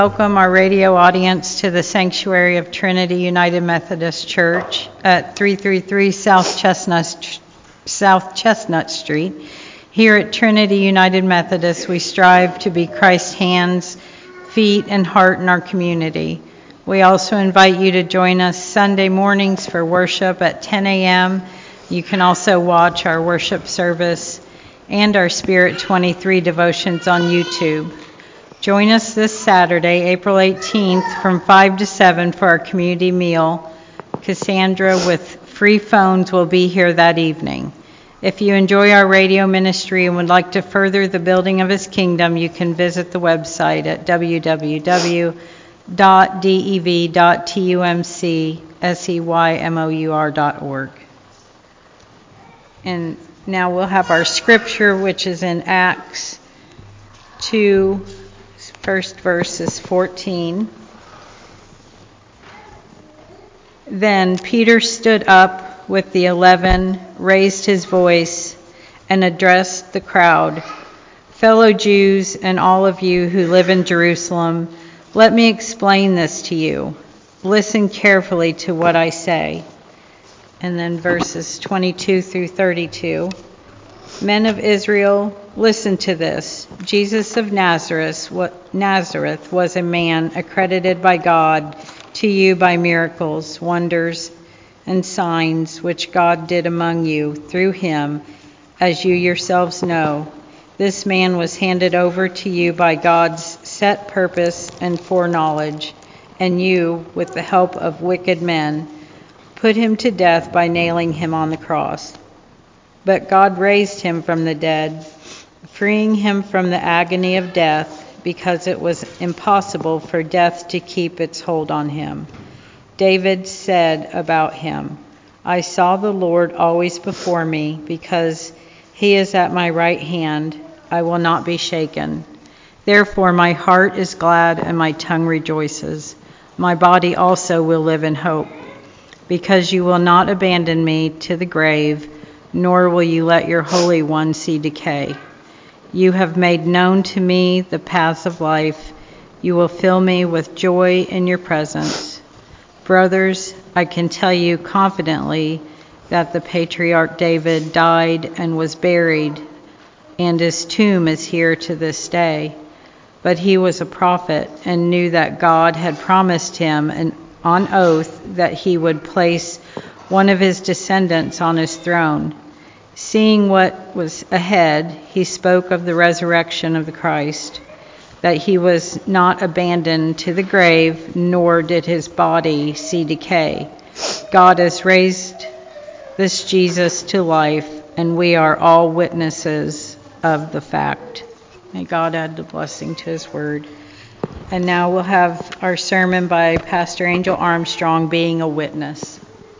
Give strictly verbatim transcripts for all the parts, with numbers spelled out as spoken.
Welcome our radio audience to the sanctuary of Trinity United Methodist Church at three thirty-three South Chestnut, South Chestnut Street. Here at Trinity United Methodist, we strive to be Christ's hands, feet, and heart in our community. We also invite you to join us Sunday mornings for worship at ten a.m. You can also watch our worship service and our Spirit twenty-three devotions on YouTube. Join us this Saturday, April eighteenth, from five to seven for our community meal. Cassandra with free phones will be here that evening. If you enjoy our radio ministry and would like to further the building of His kingdom, you can visit the website at w w w dot dev dot tumcseymor dot org. And now we'll have our scripture, which is in Acts two. First verse is fourteen. Then Peter stood up with the eleven, raised his voice, and addressed the crowd. Fellow Jews and all of you who live in Jerusalem, let me explain this to you. Listen carefully to what I say. And then verses twenty-two through thirty-two. Men of Israel, listen to this. Jesus of Nazareth, what Nazareth was a man accredited by God to you by miracles, wonders, and signs which God did among you through him, as you yourselves know. This man was handed over to you by God's set purpose and foreknowledge, and you, with the help of wicked men, put him to death by nailing him on the cross. But God raised him from the dead, freeing him from the agony of death, because it was impossible for death to keep its hold on him. David said about him, I saw the Lord always before me, because he is at my right hand. I will not be shaken. Therefore my heart is glad and my tongue rejoices. My body also will live in hope, because you will not abandon me to the grave, nor will you let your Holy One see decay. You have made known to me the paths of life. You will fill me with joy in your presence. Brothers, I can tell you confidently that the patriarch David died and was buried, and his tomb is here to this day. But he was a prophet and knew that God had promised him an, on oath that he would place one of his descendants on his throne. Seeing what was ahead, he spoke of the resurrection of the Christ, that he was not abandoned to the grave, nor did his body see decay. God has raised this Jesus to life, and we are all witnesses of the fact. May God add the blessing to his word. And now we'll have our sermon by Pastor Angel Armstrong, Being a Witness.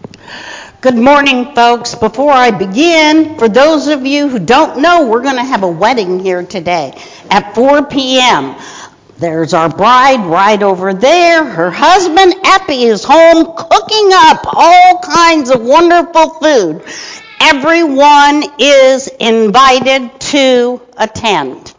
Good morning, folks. Before I begin, for those of you who don't know, we're going to have a wedding here today at four p.m. There's our bride right over there. Her husband, Epi, is home cooking up all kinds of wonderful food. Everyone is invited to attend.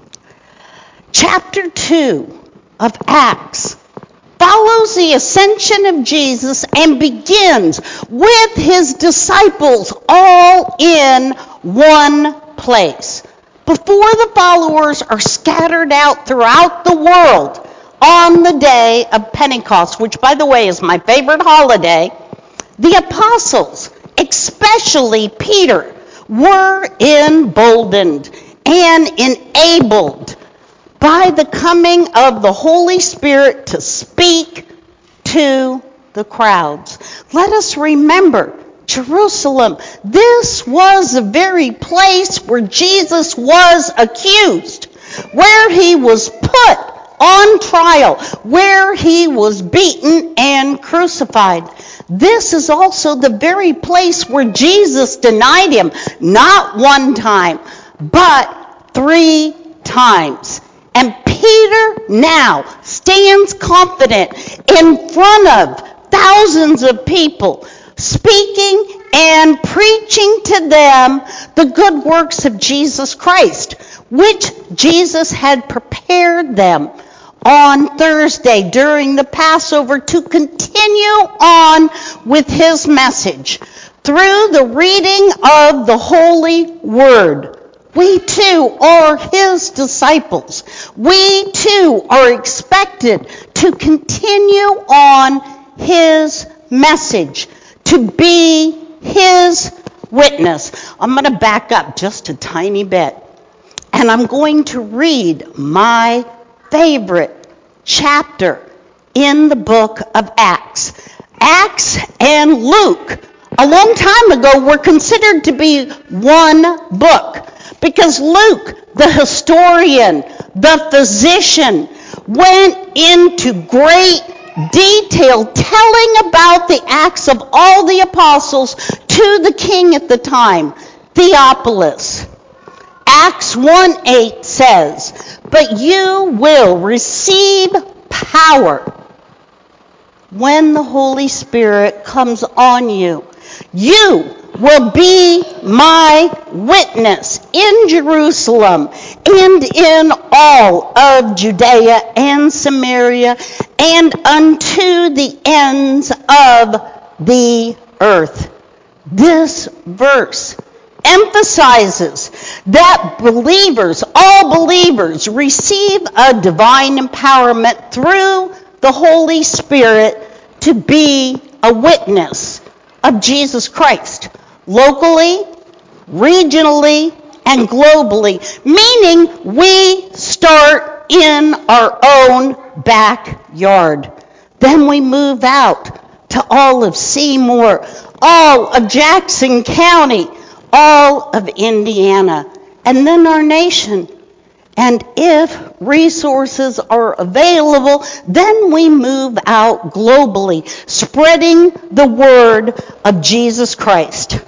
Chapter two of Acts follows the ascension of Jesus and begins with his disciples all in one place. Before the followers are scattered out throughout the world on the day of Pentecost, which, by the way, is my favorite holiday, the apostles, especially Peter, were emboldened and enabled by the coming of the Holy Spirit to speak to the crowds. Let us remember, Jerusalem, this was the very place where Jesus was accused, where he was put on trial, where he was beaten and crucified. This is also the very place where Jesus denied him, not one time, but three times. And Peter now stands confident in front of thousands of people, speaking and preaching to them the good works of Jesus Christ, which Jesus had prepared them on Thursday during the Passover to continue on with his message through the reading of the Holy Word. We too are his disciples. We too are expected to continue on his message, to be his witness. I'm going to back up just a tiny bit, and I'm going to read my favorite chapter in the book of Acts. Acts and Luke, a long time ago, were considered to be one book, because Luke, the historian, the physician, went into great detail telling about the acts of all the apostles to the king at the time, Theophilus. Acts one eight says, "But you will receive power when the Holy Spirit comes on you. You will be my witness in Jerusalem and in all of Judea and Samaria and unto the ends of the earth." This verse emphasizes that believers, all believers, receive a divine empowerment through the Holy Spirit to be a witness of Jesus Christ, locally, regionally, and globally, meaning we start in our own backyard. Then we move out to all of Seymour, all of Jackson County, all of Indiana, and then our nation. And if resources are available, then we move out globally, spreading the word of Jesus Christ.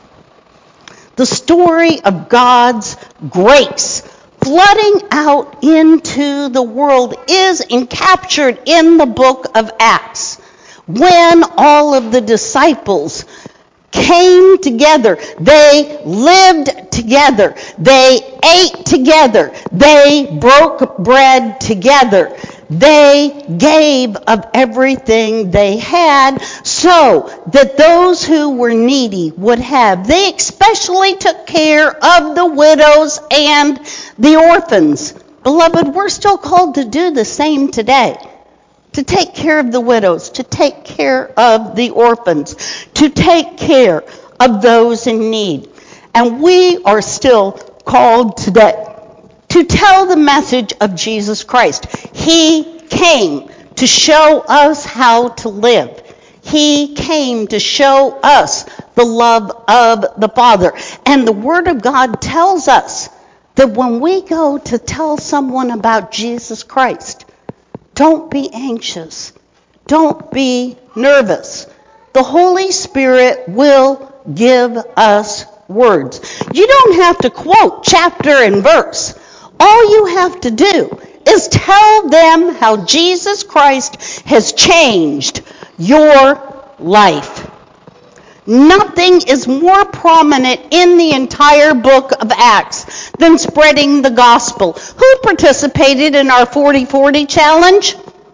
The story of God's grace flooding out into the world is encaptured in the book of Acts, when all of the disciples came together. They lived together. They ate together. They broke bread together. They gave of everything they had so that those who were needy would have. They especially took care of the widows and the orphans. Beloved, we're still called to do the same today. To take care of the widows, to take care of the orphans, to take care of those in need. And we are still called today to tell the message of Jesus Christ. He came to show us how to live. He came to show us the love of the Father. And the Word of God tells us that when we go to tell someone about Jesus Christ, don't be anxious. Don't be nervous. The Holy Spirit will give us words. You don't have to quote chapter and verse. All you have to do is tell them how Jesus Christ has changed your life. Nothing is more prominent in the entire book of Acts than spreading the gospel. Who participated in our forty forty challenge?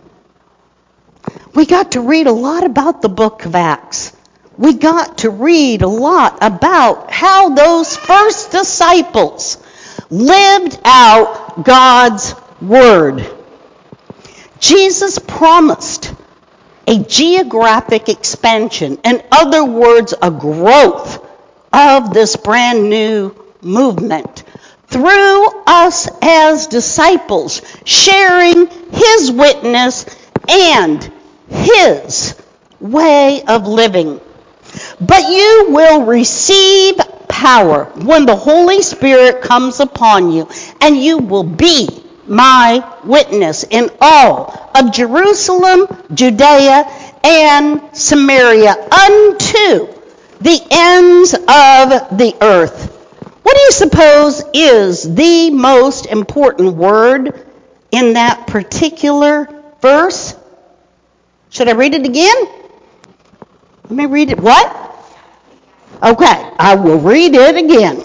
We got to read a lot about the book of Acts. We got to read a lot about how those first disciples lived out God's word. Jesus promised a geographic expansion, in other words, a growth of this brand new movement through us as disciples, sharing his witness and his way of living. But you will receive power when the Holy Spirit comes upon you, and you will be my witness in all of Jerusalem, Judea, and Samaria unto the ends of the earth. What do you suppose is the most important word in that particular verse? Should I read it again? Let me read it. What? Okay, I will read it again.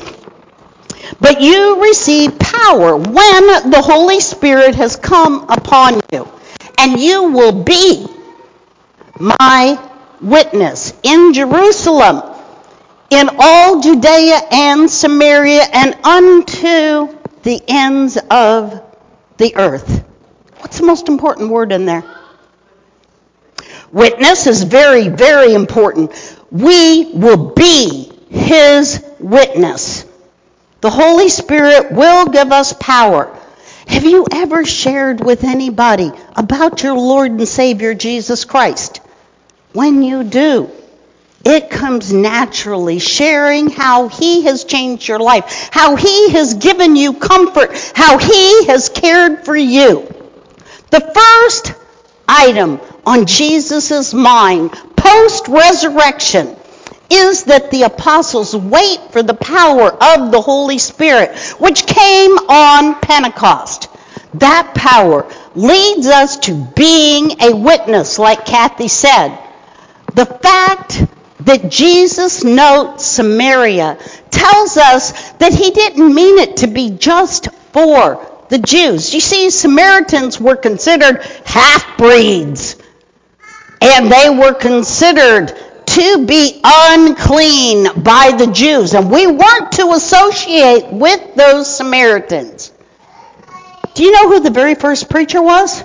But you receive power when the Holy Spirit has come upon you. and you will be my witness in Jerusalem, in all Judea and Samaria, and unto the ends of the earth. What's the most important word in there? Witness is very, very important. We will be his witness. The Holy Spirit will give us power. Have you ever shared with anybody about your Lord and Savior Jesus Christ? When you do, it comes naturally, sharing how he has changed your life, how he has given you comfort, how he has cared for you. The first item on Jesus' mind post-resurrection is that the apostles wait for the power of the Holy Spirit, which came on Pentecost. That power leads us to being a witness, like Kathy said. The fact that Jesus notes Samaria tells us that he didn't mean it to be just for the Jews. You see, Samaritans were considered half-breeds, and they were considered to be unclean by the Jews, and we weren't to associate with those Samaritans. Do you know who the very first preacher was?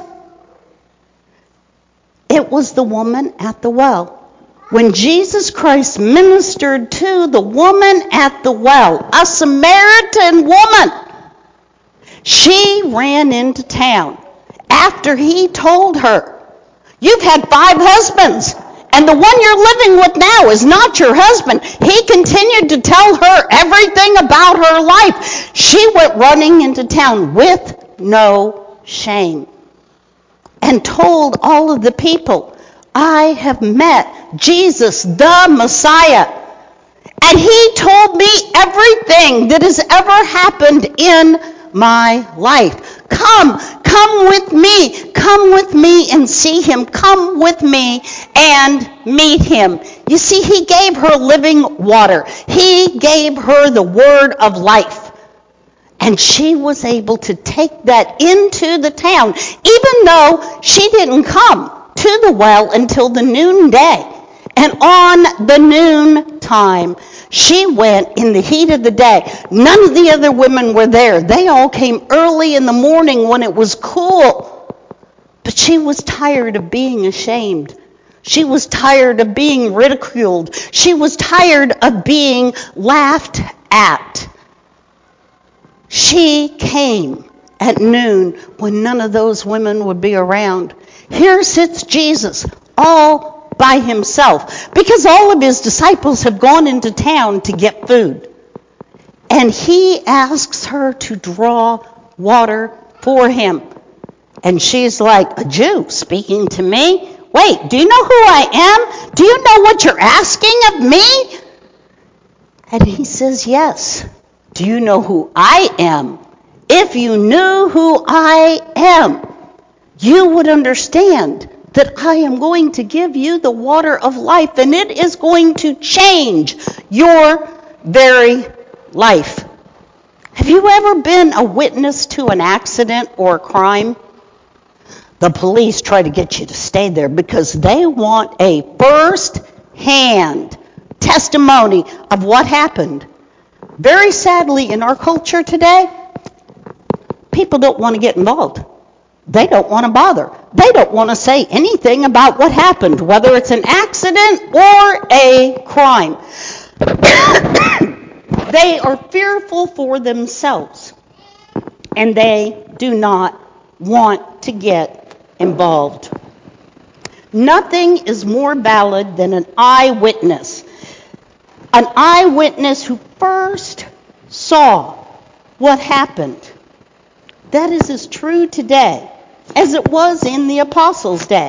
It was the woman at the well. When Jesus Christ ministered to the woman at the well, a Samaritan woman, she ran into town after he told her, "You've had five husbands, and the one you're living with now is not your husband." He continued to tell her everything about her life. She went running into town with no shame and told all of the people, "I have met Jesus, the Messiah, and he told me everything that has ever happened in my life. Come, come with me. Come with me and see him. Come with me and meet him." You see, he gave her living water. He gave her the word of life. And she was able to take that into the town, even though she didn't come to the well until the noonday. And on the noon time, she went in the heat of the day. None of the other women were there. They all came early in the morning when it was cool. But she was tired of being ashamed. She was tired of being ridiculed. She was tired of being laughed at. She came at noon when none of those women would be around. Here sits Jesus, all by himself, because all of his disciples have gone into town to get food. And he asks her to draw water for him. And she's like, "A Jew speaking to me? Wait, do you know who I am? Do you know what you're asking of me?" And he says, "Yes. Do you know who I am? If you knew who I am, you would understand that I am going to give you the water of life, and it is going to change your very life." Have you ever been a witness to an accident or a crime? The police try to get you to stay there because they want a first-hand testimony of what happened. Very sadly, in our culture today, people don't want to get involved. They don't want to bother. They don't want to say anything about what happened, whether it's an accident or a crime. They are fearful for themselves, and they do not want to get involved. Nothing is more valid than an eyewitness. An eyewitness who first saw what happened. That is as true today as it was in the apostles' day.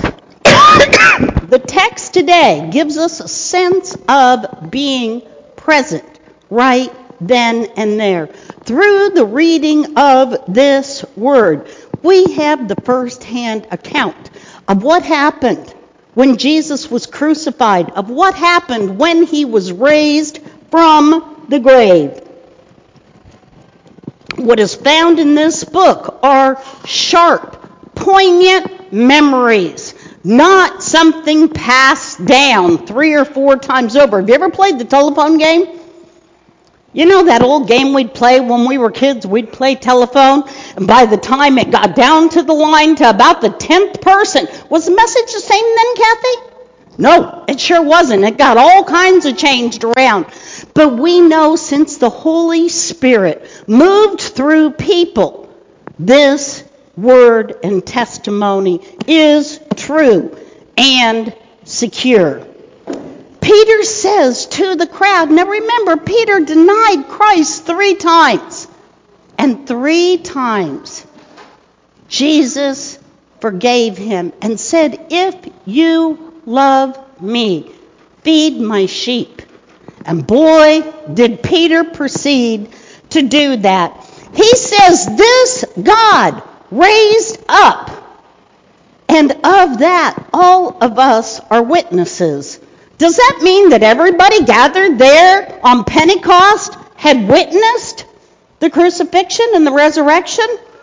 The text today gives us a sense of being present right then and there. Through the reading of this word, we have the first-hand account of what happened when Jesus was crucified, of what happened when he was raised from the grave. What is found in this book are sharp, poignant memories, not something passed down three or four times over. Have you ever played the telephone game? You know that old game we'd play when we were kids? We'd play telephone, and by the time it got down to the line to about the tenth person, was the message the same then, Kathy? No, it sure wasn't. It got all kinds of changed around. But we know since the Holy Spirit moved through people, this word and testimony is true and secure. Peter says to the crowd, now remember, Peter denied Christ three times. And three times, Jesus forgave him and said, if you love me, feed my sheep. And boy, did Peter proceed to do that. He says, this God raised up, and of that, all of us are witnesses. Does that mean that everybody gathered there on Pentecost had witnessed the crucifixion and the resurrection?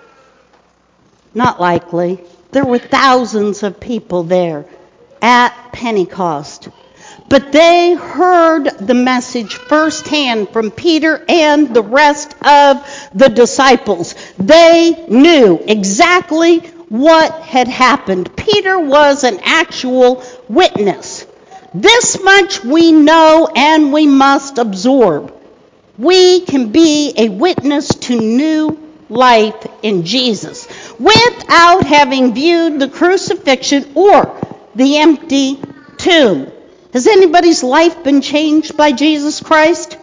Not likely. There were thousands of people there at Pentecost. But they heard the message firsthand from Peter and the rest of the disciples. They knew exactly what had happened. Peter was an actual witness. This much we know and we must absorb. We can be a witness to new life in Jesus without having viewed the crucifixion or the empty tomb. Has anybody's life been changed by Jesus Christ?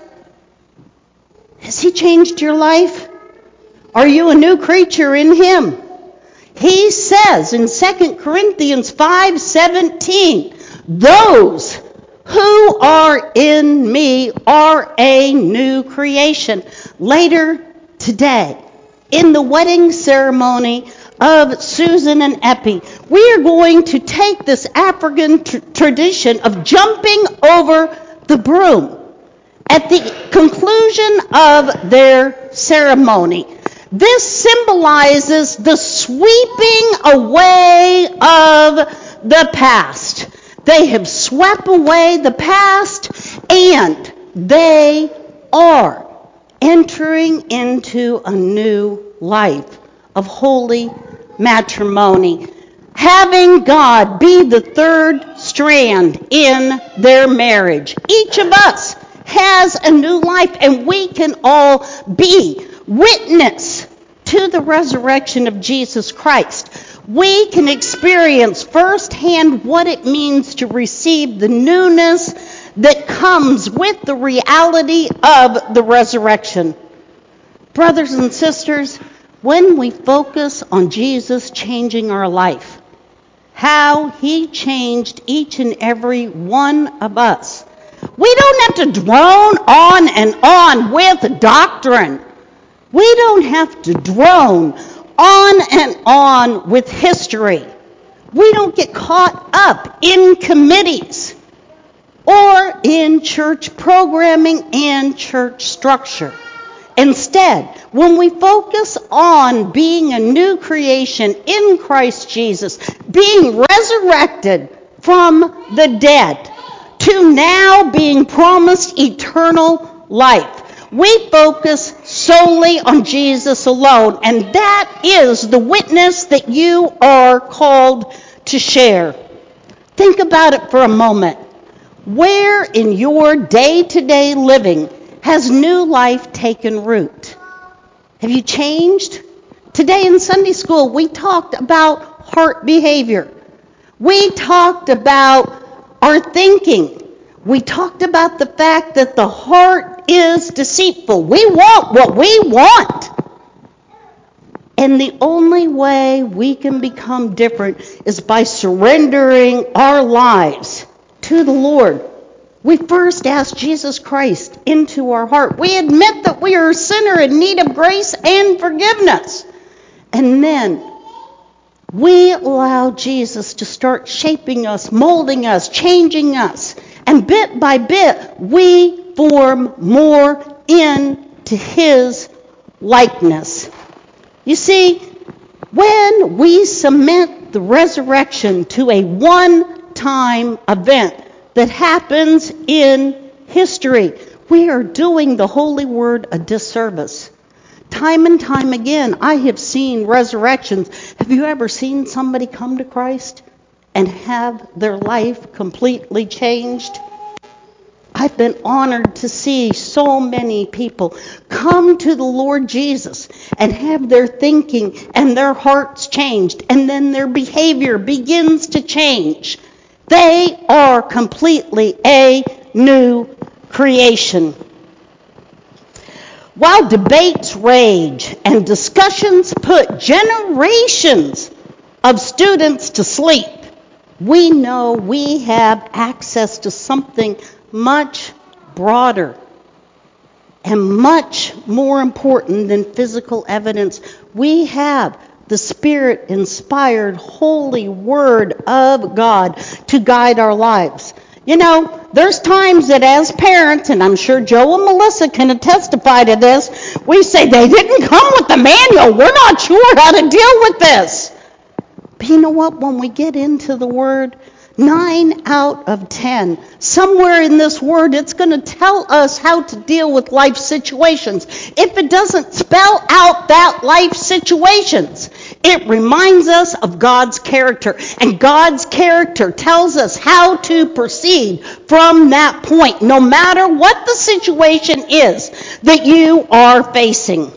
Has he changed your life? Are you a new creature in him? He says in Second Corinthians five seventeen, those who are in me are a new creation. Later today, in the wedding ceremony of Susan and Epi, we are going to take this African tr- tradition of jumping over the broom at the conclusion of their ceremony. This symbolizes the sweeping away of the past. They have swept away the past, and they are entering into a new life of holy matrimony, having God be the third strand in their marriage. Each of us has a new life, and we can all be witness to the resurrection of Jesus Christ. We can experience firsthand what it means to receive the newness that comes with the reality of the resurrection. Brothers and sisters, when we focus on Jesus changing our life, how he changed each and every one of us, we don't have to drone on and on with doctrine. We don't have to drone on and on with history. We don't get caught up in committees or in church programming and church structure. Instead, when we focus on being a new creation in Christ Jesus, being resurrected from the dead, to now being promised eternal life, we focus solely on Jesus alone, and that is the witness that you are called to share. Think about it for a moment. Where in your day-to-day living has new life taken root? Have you changed? Today in Sunday school, we talked about heart behavior. We talked about our thinking. We talked about the fact that the heart is deceitful. We want what we want. And the only way we can become different is by surrendering our lives to the Lord. We first ask Jesus Christ into our heart. We admit that we are a sinner in need of grace and forgiveness. And then we allow Jesus to start shaping us, molding us, changing us. And bit by bit, we form more into his likeness. You see, when we submit the resurrection to a one-time event that happens in history. We are doing the Holy Word a disservice. Time and time again, I have seen resurrections. Have you ever seen somebody come to Christ and have their life completely changed? I've been honored to see so many people come to the Lord Jesus and have their thinking and their hearts changed, and then their behavior begins to change. They are completely a new creation. While debates rage and discussions put generations of students to sleep, we know we have access to something much broader and much more important than physical evidence. We have the Spirit-inspired Holy Word of God to guide our lives. You know, there's times that as parents, and I'm sure Joe and Melissa can testify to this, we say they didn't come with the manual. We're not sure how to deal with this. But you know what? When we get into the Word, nine out of ten, somewhere in this Word, it's going to tell us how to deal with life situations. If it doesn't spell out that life situations, it reminds us of God's character. And God's character tells us how to proceed from that point, no matter what the situation is that you are facing.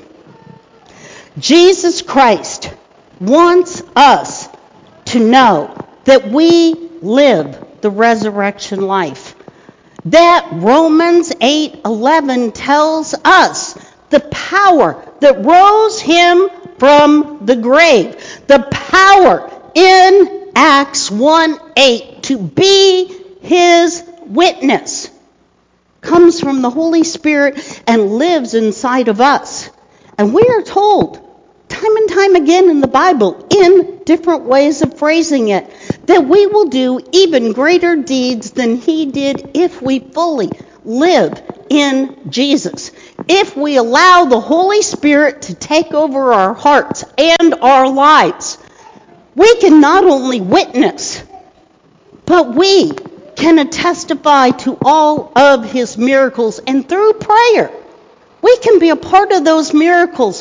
Jesus Christ wants us to know that we live the resurrection life. That Romans eight eleven tells us the power that rose him from the grave. The power in Acts one eight to be his witness comes from the Holy Spirit and lives inside of us. And we are told time and time again in the Bible, in different ways of phrasing it, that we will do even greater deeds than he did if we fully live in Jesus. If we allow the Holy Spirit to take over our hearts and our lives, we can not only witness, but we can testify to all of his miracles. And through prayer, we can be a part of those miracles.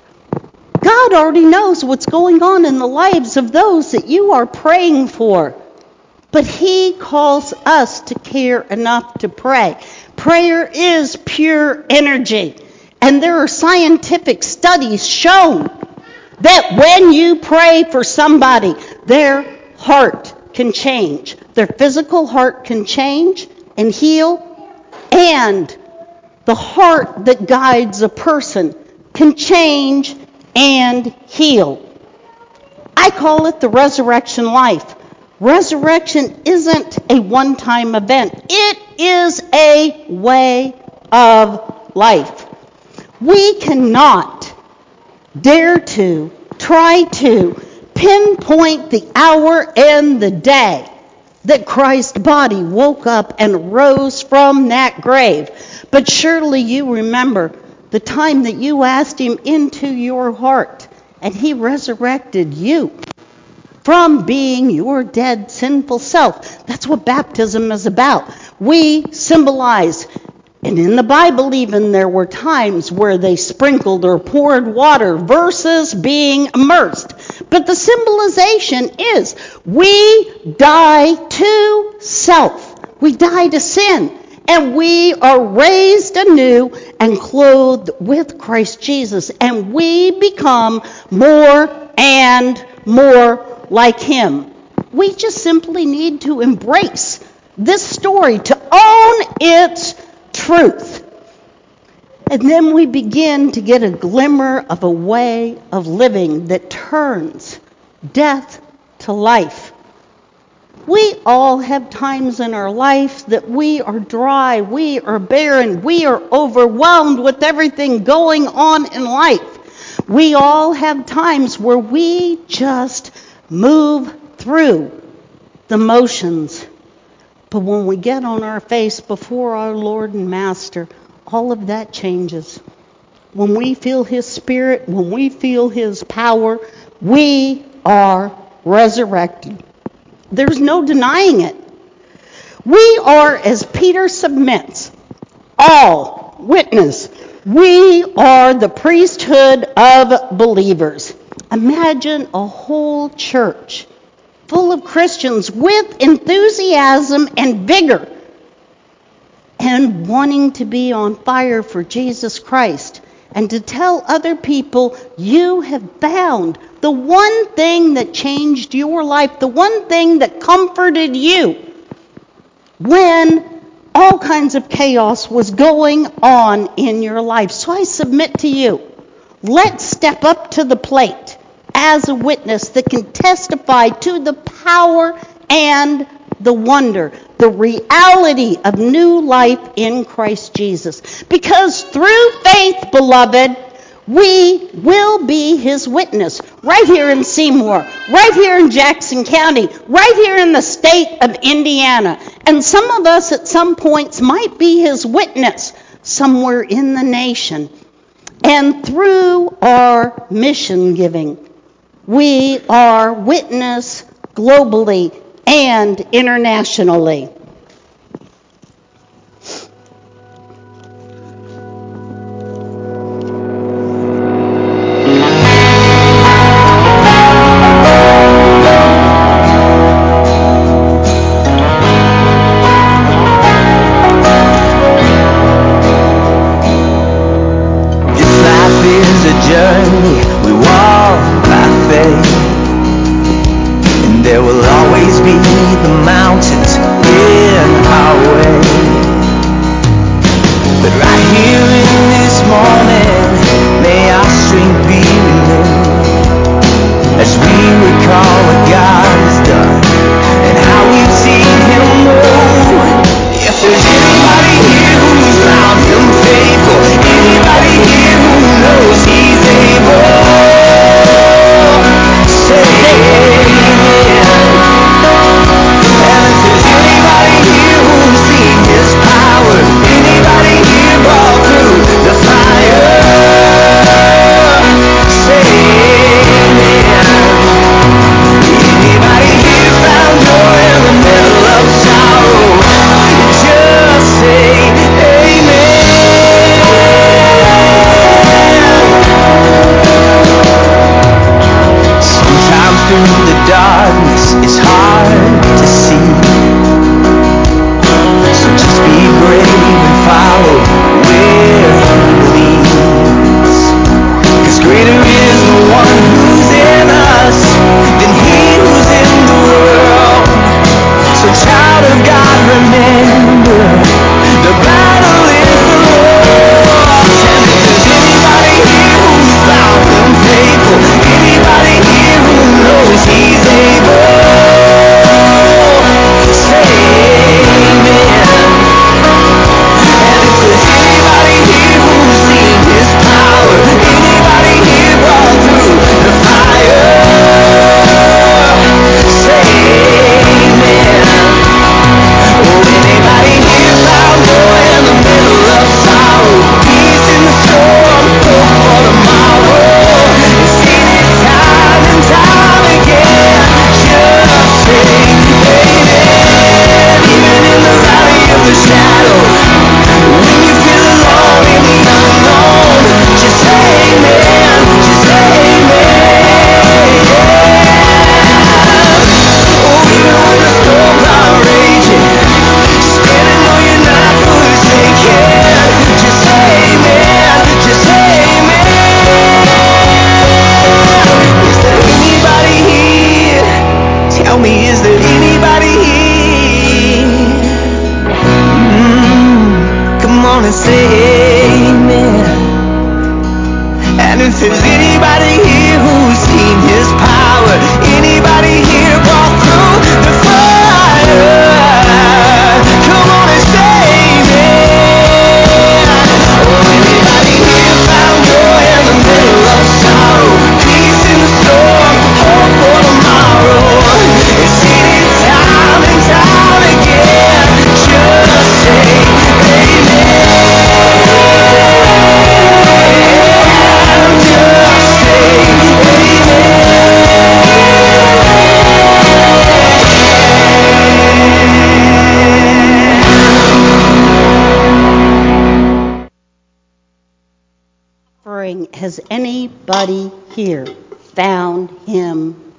God already knows what's going on in the lives of those that you are praying for. But he calls us to care enough to pray. Prayer is pure energy. And there are scientific studies shown that when you pray for somebody, their heart can change. Their physical heart can change and heal. And the heart that guides a person can change and heal. I call it the resurrection life. Resurrection isn't a one-time event. It is a way of life. We cannot dare to try to pinpoint the hour and the day that Christ's body woke up and rose from that grave. But surely you remember the time that you asked him into your heart, and he resurrected you from being your dead, sinful self. That's what baptism is about. We symbolize, and in the Bible even, there were times where they sprinkled or poured water versus being immersed. But the symbolization is we die to self. We die to sin. And we are raised anew and clothed with Christ Jesus. And we become more and more like him. We just simply need to embrace this story, to own its truth. And then we begin to get a glimmer of a way of living that turns death to life. We all have times in our life that we are dry, we are barren, we are overwhelmed with everything going on in life. We all have times where we just move through the motions. But when we get on our face before our Lord and Master, all of that changes. When we feel his Spirit, when we feel his power, we are resurrected. There's no denying it. We are, as Peter submits, all witness. We are the priesthood of believers. Imagine a whole church full of Christians with enthusiasm and vigor and wanting to be on fire for Jesus Christ and to tell other people, you have found the one thing that changed your life, the one thing that comforted you when all kinds of chaos was going on in your life. So I submit to you, let's step up to the plate as a witness that can testify to the power and the wonder, the reality of new life in Christ Jesus. Because through faith, beloved, we will be his witness right here in Seymour, right here in Jackson County, right here in the state of Indiana. And some of us at some points might be his witness somewhere in the nation. And through our mission giving, we are witness globally and internationally. Journey we walk by faith, and there will always be the mountains in our way. But right here in this moment, may our strength be renewed as we recall what God has done and how we've seen him move. If there's anybody here who's found him faithful, anybody here who knows he's able, say amen. And if there's anybody here who's seen his power, anybody here walk through the fire, say amen. Anybody here praying, has anybody here found him